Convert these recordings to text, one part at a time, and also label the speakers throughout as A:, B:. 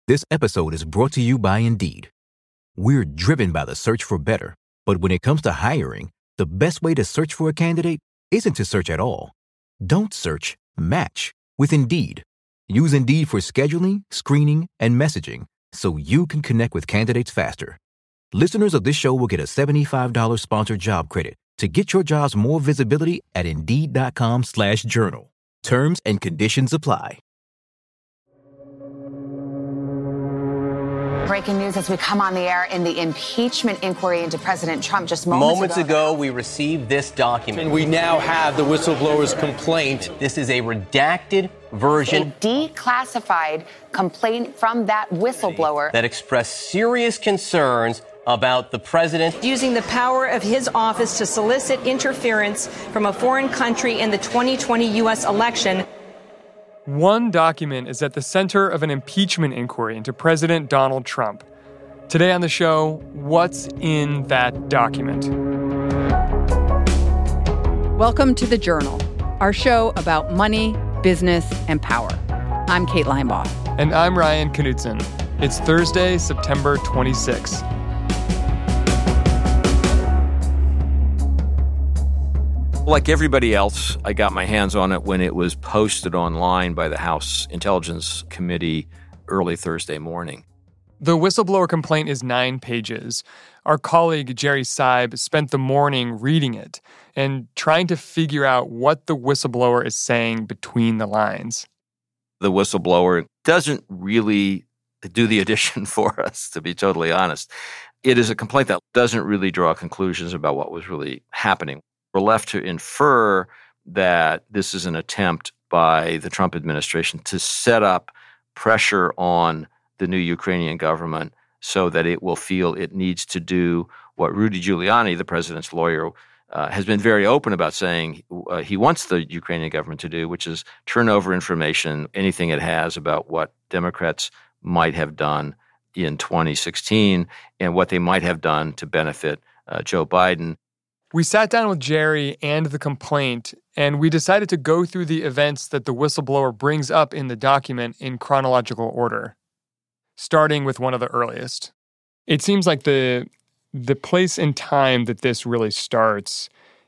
A: This episode is brought to you by Indeed. We're driven by the search for better, but when it comes to hiring, the best way to search for a candidate isn't to search at all. Don't search, match with Indeed. Use Indeed for scheduling, screening, and messaging so you can connect with candidates faster. Listeners of this show will get a $75 sponsored job credit to get your jobs more visibility at Indeed.com/journal. Terms and conditions apply.
B: Breaking news as we come on the air in the impeachment inquiry into President Trump just
C: moments ago, we received this document.
D: And we now have the whistleblower's complaint.
C: This is a redacted version.
B: A declassified complaint from that whistleblower
C: that expressed serious concerns about the president
E: using the power of his office to solicit interference from a foreign country in the 2020 U.S. election.
F: One document is at the center of an impeachment inquiry into President Donald Trump. Today on the show, what's in that document?
G: Welcome to The Journal, our show about money, business, and power. I'm Kate Linebaugh.
F: And I'm Ryan Knutson. It's Thursday, September 26th.
H: Like everybody else, I got my hands on it when it was posted online by the House Intelligence Committee early Thursday morning.
F: The whistleblower complaint is 9 pages. Our colleague Jerry Seib spent the morning reading it and trying to figure out what the whistleblower is saying between the lines.
H: The whistleblower doesn't really do the addition for us, to be totally honest. It is a complaint that doesn't really draw conclusions about what was really happening. We're left to infer that this is an attempt by the Trump administration to set up pressure on the new Ukrainian government so that it will feel it needs to do what Rudy Giuliani, the president's lawyer, has been very open about saying he wants the Ukrainian government to do, which is turn over information, anything it has about what Democrats might have done in 2016 and what they might have done to benefit Joe Biden.
F: We sat down with Jerry and the complaint, and we decided to go through the events that the whistleblower brings up in the document in chronological order, starting with one of the earliest. It seems like the place and time that this really starts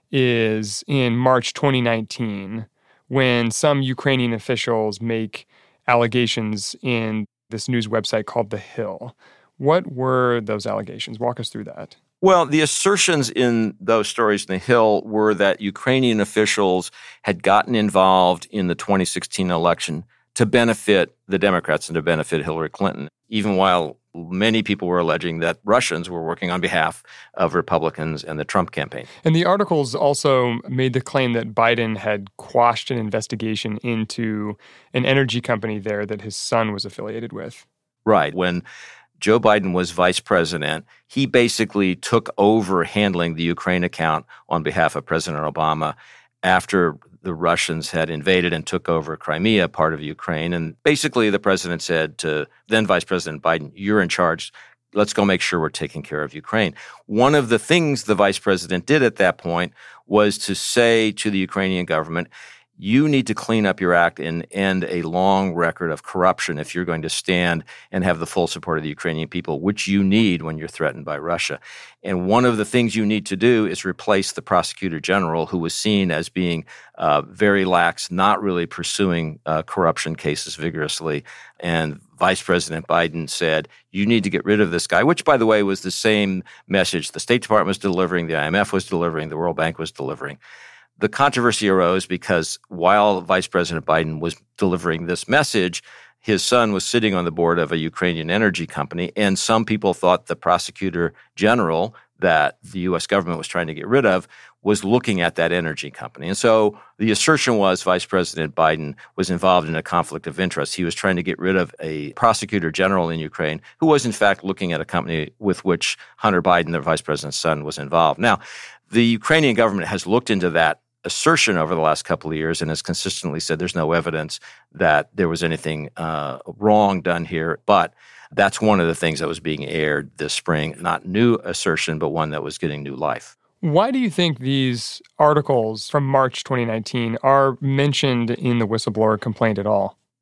F: is in March 2019, when some Ukrainian officials make allegations in this news website called The Hill. What were those allegations? Walk us through that.
H: Well, the assertions in those stories in The Hill were that Ukrainian officials had gotten involved in the 2016 election to benefit the Democrats and to benefit Hillary Clinton, even while many people were alleging that Russians were working on behalf of Republicans and the Trump campaign.
F: And the articles also made the claim that Biden had quashed an investigation into an energy company there that his son was affiliated with.
H: Right. When Joe Biden was vice president, he basically took over handling the Ukraine account on behalf of President Obama after the Russians had invaded and took over Crimea, part of Ukraine. And basically the president said to then Vice President Biden, you're in charge. Let's go make sure we're taking care of Ukraine. One of the things the vice president did at that point was to say to the Ukrainian government, you need to clean up your act and end a long record of corruption if you're going to stand and have the full support of the Ukrainian people, which you need when you're threatened by Russia. And one of the things you need to do is replace the prosecutor general, who was seen as being very lax, not really pursuing corruption cases vigorously. And Vice President Biden said, you need to get rid of this guy, which, by the way, was the same message the State Department was delivering, the IMF was delivering, the World Bank was delivering. The controversy arose because while Vice President Biden was delivering this message, his son was sitting on the board of a Ukrainian energy company, and some people thought the prosecutor general that the U.S. government was trying to get rid of was looking at that energy company. And so the assertion was Vice President Biden was involved in a conflict of interest. He was trying to get rid of a prosecutor general in Ukraine who was, in fact, looking at a company with which Hunter Biden, the vice president's son, was involved. Now, the Ukrainian government has looked into that assertion over the last couple of years and has consistently said there's no evidence that there was anything wrong done here. But that's one of the things that was being aired this spring. Not new assertion, but one that was getting new life.
F: Why do you think these articles from March 2019 are mentioned in the whistleblower complaint at all?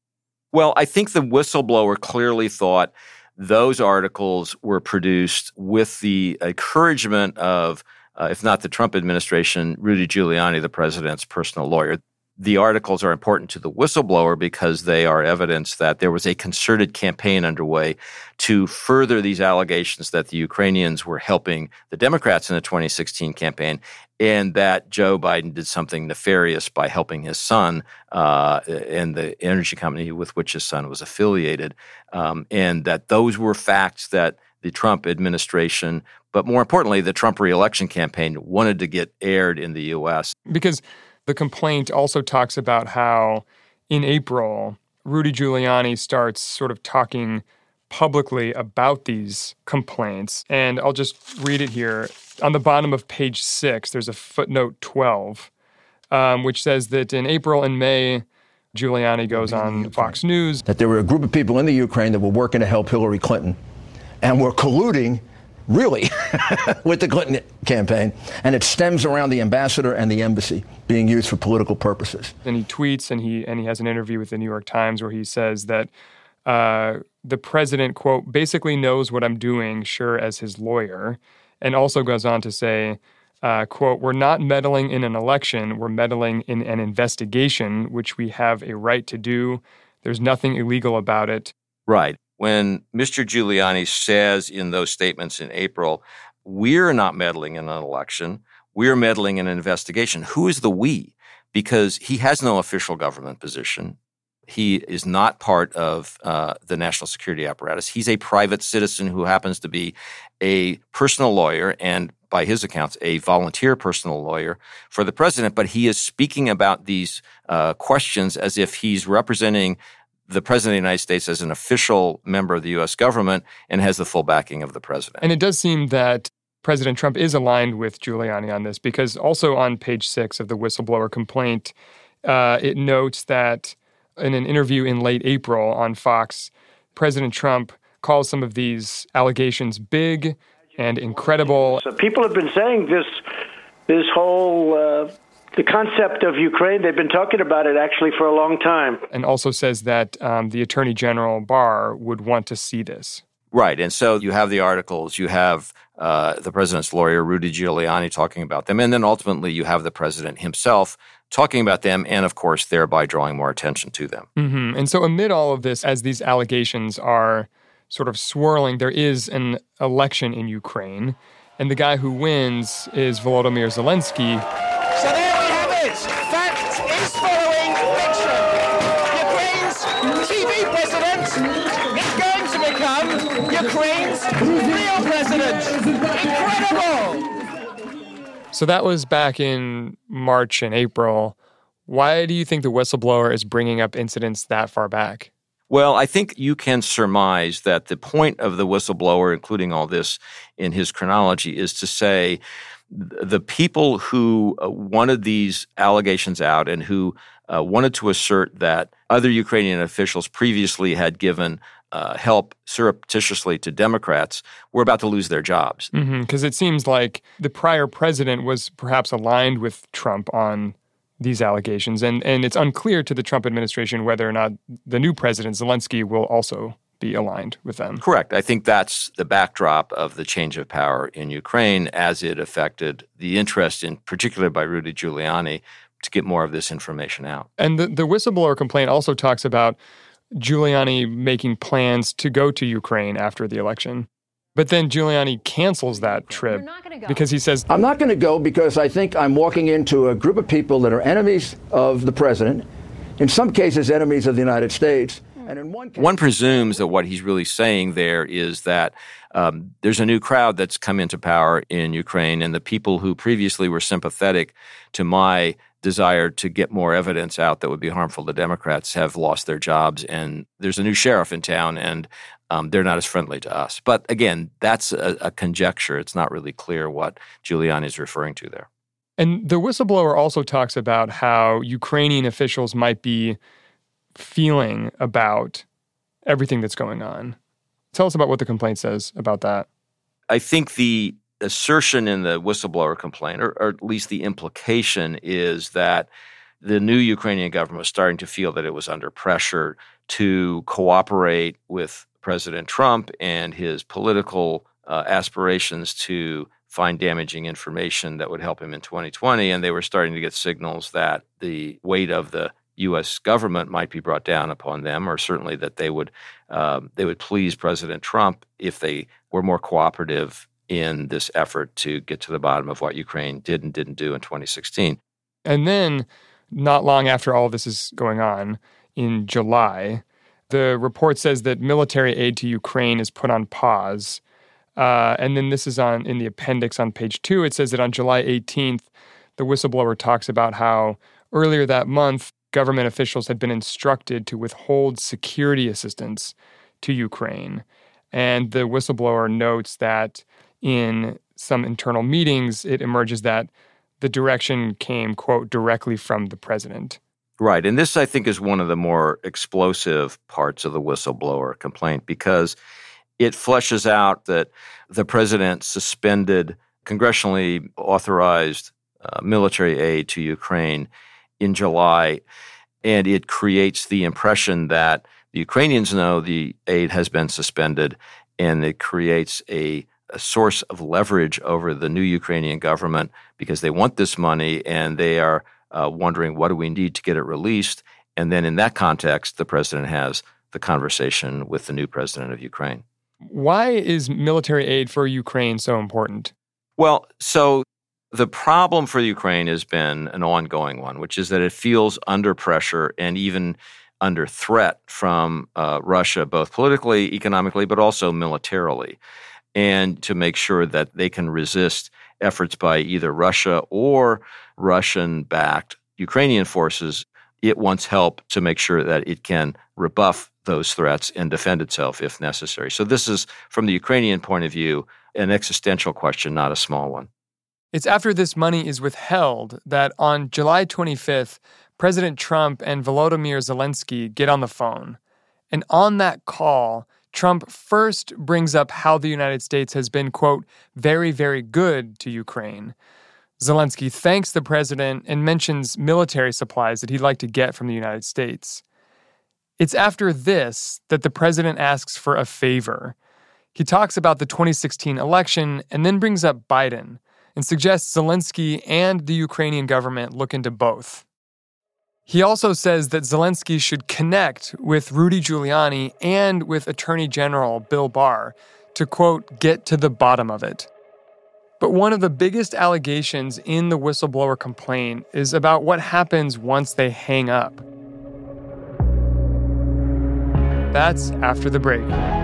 H: Well, I think the whistleblower clearly thought those articles were produced with the encouragement of, if not the Trump administration, Rudy Giuliani, the president's personal lawyer. The articles are important to the whistleblower because they are evidence that there was a concerted campaign underway to further these allegations that the Ukrainians were helping the Democrats in the 2016 campaign, and that Joe Biden did something nefarious by helping his son and the energy company with which his son was affiliated, and that those were facts that the Trump administration, but more importantly, the Trump reelection campaign wanted to get aired in the U.S.
F: Because the complaint also talks about how in April, Rudy Giuliani starts sort of talking publicly about these complaints. And I'll just read it here. On the bottom of page 6, there's a footnote 12, which says that in April and May, Giuliani goes on Fox News.
I: That there were a group of people in the Ukraine that were working to help Hillary Clinton and were colluding really, with the Clinton campaign, and it stems around the ambassador and the embassy being used for political purposes. And
F: he tweets, and he has an interview with the New York Times where he says that the president, quote, basically knows what I'm doing, sure, as his lawyer, and also goes on to say, quote, we're not meddling in an election, we're meddling in an investigation, which we have a right to do. There's nothing illegal about it.
H: Right. When Mr. Giuliani says in those statements in April, we're not meddling in an election, we're meddling in an investigation. Who is the we? Because he has no official government position. He is not part of the national security apparatus. He's a private citizen who happens to be a personal lawyer and, by his accounts, a volunteer personal lawyer for the president. But he is speaking about these questions as if he's representing the president of the United States as an official member of the U.S. government and has the full backing of the president.
F: And it does seem that President Trump is aligned with Giuliani on this, because also on page 6 of the whistleblower complaint, it notes that in an interview in late April on Fox, President Trump calls some of these allegations big and incredible.
J: So people have been saying this whole the concept of Ukraine, they've been talking about it actually for a long time.
F: And also says that the Attorney General Barr would want to see this.
H: Right. And so you have the articles, you have the president's lawyer, Rudy Giuliani, talking about them. And then ultimately you have the president himself talking about them and, of course, thereby drawing more attention to them.
F: Mm-hmm. And so amid all of this, as these allegations are sort of swirling, there is an election in Ukraine. And the guy who wins is Volodymyr Zelensky.
K: So there we have it. Fact is following fiction. Ukraine's TV president is going to become Ukraine's real president. Incredible!
F: So that was back in March and April. Why do you think the whistleblower is bringing up incidents that far back?
H: Well, I think you can surmise that the point of the whistleblower, including all this in his chronology, is to say the people who wanted these allegations out and who wanted to assert that other Ukrainian officials previously had given help surreptitiously to Democrats were about to lose their jobs.
F: Because it seems like the prior president was perhaps aligned with Trump on these allegations. And it's unclear to the Trump administration whether or not the new president, Zelensky, will also be aligned with them.
H: Correct. I think that's the backdrop of the change of power in Ukraine as it affected the interest, in particular by Rudy Giuliani, to get more of this information out.
F: And the whistleblower complaint also talks about Giuliani making plans to go to Ukraine after the election. But then Giuliani cancels that trip because he says,
I: I'm not going to go because I think I'm walking into a group of people that are enemies of the president, in some cases enemies of the United States. And in
H: one presumes that what he's really saying there is that there's a new crowd that's come into power in Ukraine, and the people who previously were sympathetic to my desire to get more evidence out that would be harmful to Democrats have lost their jobs, and there's a new sheriff in town, and they're not as friendly to us. But again, that's a conjecture. It's not really clear what Giuliani is referring to there.
F: And the whistleblower also talks about how Ukrainian officials might be feeling about everything that's going on. Tell us about what the complaint says about that.
H: I think the assertion in the whistleblower complaint, or at least the implication, is that the new Ukrainian government was starting to feel that it was under pressure to cooperate with President Trump and his political aspirations to find damaging information that would help him in 2020. And they were starting to get signals that the weight of the U.S. government might be brought down upon them, or certainly that they would please President Trump if they were more cooperative in this effort to get to the bottom of what Ukraine did and didn't do in 2016.
F: And then, not long after all this is going on, in July, the report says that military aid to Ukraine is put on pause. And then this is in the appendix on page 2. It says that on July 18th, the whistleblower talks about how earlier that month, government officials had been instructed to withhold security assistance to Ukraine. And the whistleblower notes that in some internal meetings, it emerges that the direction came, quote, directly from the president.
H: Right. And this, I think, is one of the more explosive parts of the whistleblower complaint, because it fleshes out that the president suspended congressionally authorized military aid to Ukraine in July, and it creates the impression that the Ukrainians know the aid has been suspended, and it creates a source of leverage over the new Ukrainian government because they want this money and they are wondering, what do we need to get it released? And then in that context, the president has the conversation with the new president of Ukraine.
F: Why is military aid for Ukraine so important?
H: Well, so the problem for Ukraine has been an ongoing one, which is that it feels under pressure and even under threat from Russia, both politically, economically, but also militarily. And to make sure that they can resist efforts by either Russia or Russian-backed Ukrainian forces, it wants help to make sure that it can rebuff those threats and defend itself if necessary. So this is, from the Ukrainian point of view, an existential question, not a small one.
F: It's after this money is withheld that on July 25th, President Trump and Volodymyr Zelensky get on the phone. And on that call, Trump first brings up how the United States has been, quote, very, very good to Ukraine. Zelensky thanks the president and mentions military supplies that he'd like to get from the United States. It's after this that the president asks for a favor. He talks about the 2016 election and then brings up Biden and suggests Zelensky and the Ukrainian government look into both. He also says that Zelensky should connect with Rudy Giuliani and with Attorney General Bill Barr to, quote, get to the bottom of it. But one of the biggest allegations in the whistleblower complaint is about what happens once they hang up. That's after the break.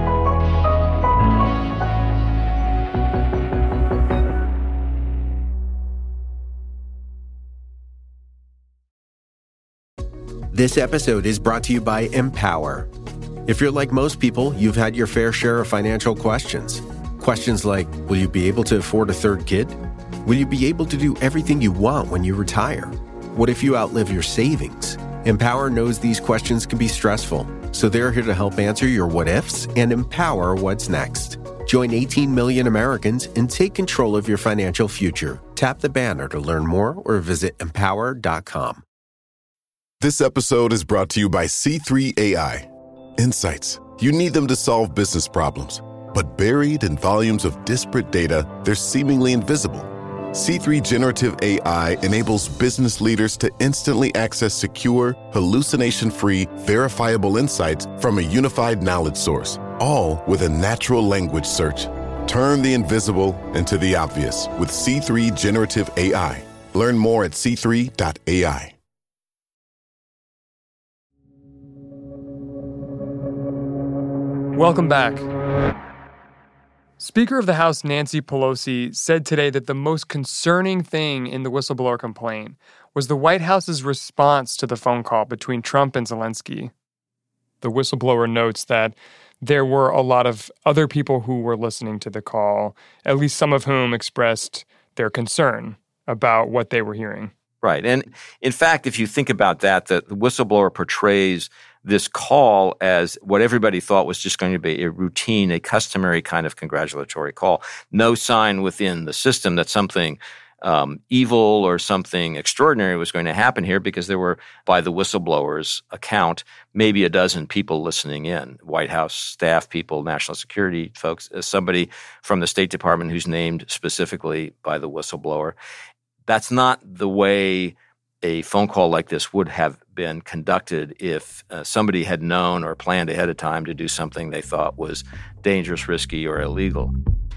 L: This episode is brought to you by Empower. If you're like most people, you've had your fair share of financial questions. Questions like, will you be able to afford a third kid? Will you be able to do everything you want when you retire? What if you outlive your savings? Empower knows these questions can be stressful, so they're here to help answer your what-ifs and empower what's next. Join 18 million Americans and take control of your financial future. Tap the banner to learn more or visit empower.com.
M: This episode is brought to you by C3 AI. Insights. You need them to solve business problems. But buried in volumes of disparate data, they're seemingly invisible. C3 Generative AI enables business leaders to instantly access secure, hallucination-free, verifiable insights from a unified knowledge source, all with a natural language search. Turn the invisible into the obvious with C3 Generative AI. Learn more at c3.ai.
F: Welcome back. Speaker of the House Nancy Pelosi said today that the most concerning thing in the whistleblower complaint was the White House's response to the phone call between Trump and Zelensky. The whistleblower notes that there were a lot of other people who were listening to the call, at least some of whom expressed their concern about what they were hearing.
H: Right. And in fact, if you think about that, the whistleblower portrays this call as what everybody thought was just going to be a routine, a customary kind of congratulatory call. No sign within the system that something evil or something extraordinary was going to happen here, because there were, by the whistleblower's account, maybe a dozen people listening in, White House staff people, national security folks, somebody from the State Department who's named specifically by the whistleblower. That's not the way a phone call like this would have been conducted if somebody had known or planned ahead of time to do something they thought was dangerous, risky, or illegal.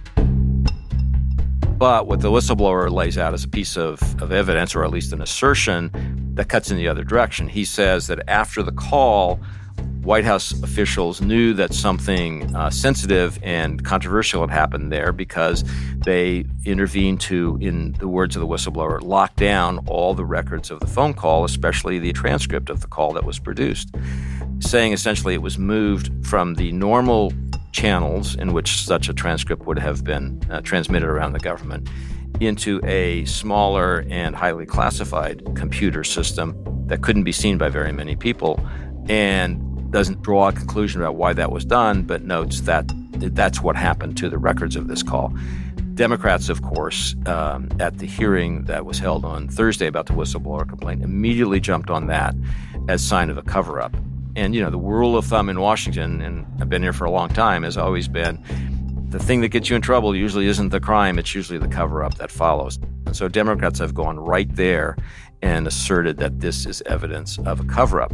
H: But what the whistleblower lays out is a piece of evidence, or at least an assertion, that cuts in the other direction. He says that after the call, White House officials knew that something sensitive and controversial had happened there, because they intervened to, in the words of the whistleblower, lock down all the records of the phone call, especially the transcript of the call that was produced, saying essentially it was moved from the normal channels in which such a transcript would have been transmitted around the government into a smaller and highly classified computer system that couldn't be seen by very many people, and doesn't draw a conclusion about why that was done, but notes that that's what happened to the records of this call. Democrats, of course, at the hearing that was held on Thursday about the whistleblower complaint, immediately jumped on that as sign of a cover-up. And, the rule of thumb in Washington, and I've been here for a long time, has always been the thing that gets you in trouble usually isn't the crime, it's usually the cover-up that follows. And so Democrats have gone right there and asserted that this is evidence of a cover-up.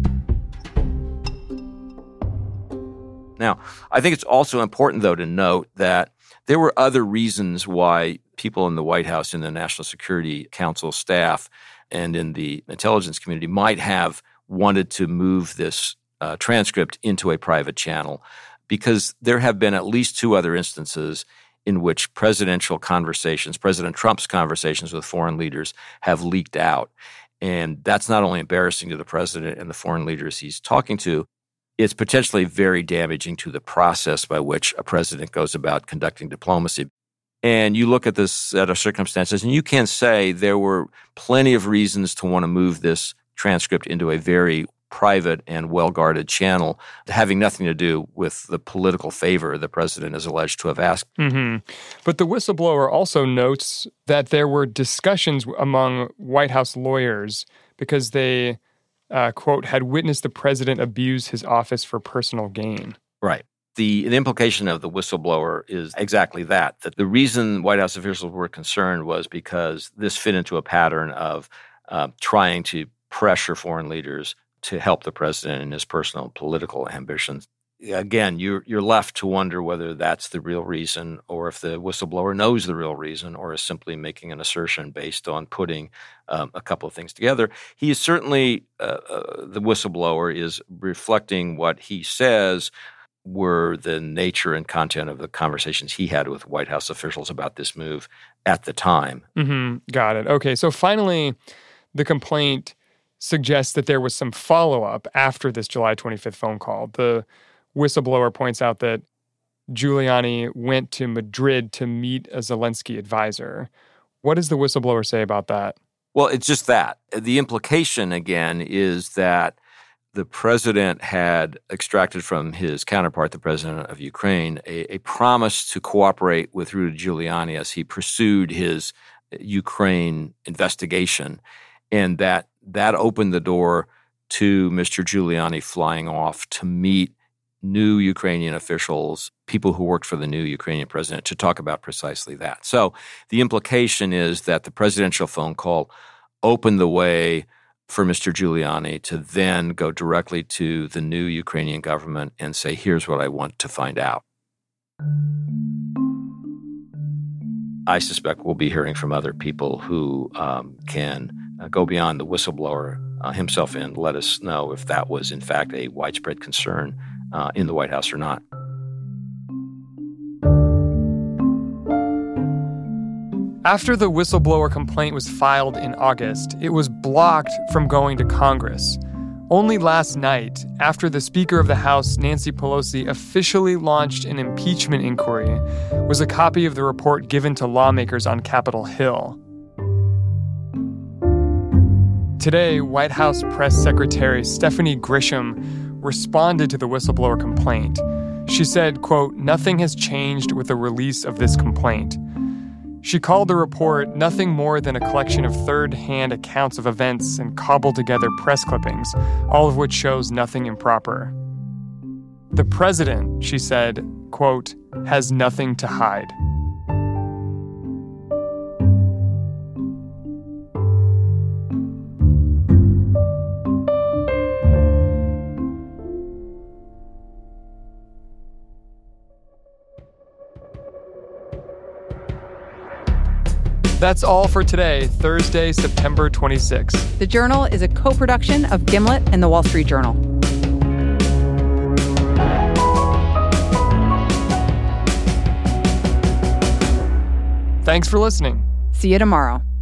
H: Now, I think it's also important, though, to note that there were other reasons why people in the White House, in the National Security Council staff, and in the intelligence community might have wanted to move this transcript into a private channel, because there have been at least two other instances in which presidential conversations, President Trump's conversations with foreign leaders, have leaked out. And that's not only embarrassing to the president and the foreign leaders he's talking to, it's potentially very damaging to the process by which a president goes about conducting diplomacy. And you look at this set of circumstances, and you can say there were plenty of reasons to want to move this transcript into a very private and well-guarded channel, having nothing to do with the political favor the president is alleged to have asked.
F: Mm-hmm. But the whistleblower also notes that there were discussions among White House lawyers because they, quote, had witnessed the president abuse his office for personal gain.
H: Right. The implication of the whistleblower is exactly that the reason White House officials were concerned was because this fit into a pattern of trying to pressure foreign leaders to help the president in his personal political ambitions. Again, you're left to wonder whether that's the real reason, or if the whistleblower knows the real reason, or is simply making an assertion based on putting a couple of things together. He is certainly, the whistleblower is reflecting what he says were the nature and content of the conversations he had with White House officials about this move at the time.
F: Mm-hmm. Got it. Okay, so finally, the complaint suggests that there was some follow-up after this July 25th phone call. The whistleblower points out that Giuliani went to Madrid to meet a Zelensky advisor. What does the whistleblower say about that?
H: Well, it's just that. The implication, again, is that the president had extracted from his counterpart, the president of Ukraine, a promise to cooperate with Rudy Giuliani as he pursued his Ukraine investigation, and that opened the door to Mr. Giuliani flying off to meet new Ukrainian officials, people who worked for the new Ukrainian president, to talk about precisely that. So the implication is that the presidential phone call opened the way for Mr. Giuliani to then go directly to the new Ukrainian government and say, here's what I want to find out. I suspect we'll be hearing from other people who can go beyond the whistleblower himself and let us know if that was, in fact, a widespread concern in the White House or not.
F: After the whistleblower complaint was filed in August, it was blocked from going to Congress. Only last night, after the Speaker of the House, Nancy Pelosi, officially launched an impeachment inquiry, was a copy of the report given to lawmakers on Capitol Hill. Today, White House Press Secretary Stephanie Grisham responded to the whistleblower complaint. She said, quote, "Nothing has changed with the release of this complaint." She called the report nothing more than a collection of third-hand accounts of events and cobbled-together press clippings, all of which shows nothing improper. The president, she said, quote, has nothing to hide. That's all for today, Thursday, September 26th.
G: The Journal is a co-production of Gimlet and The Wall Street Journal.
F: Thanks for listening.
G: See you tomorrow.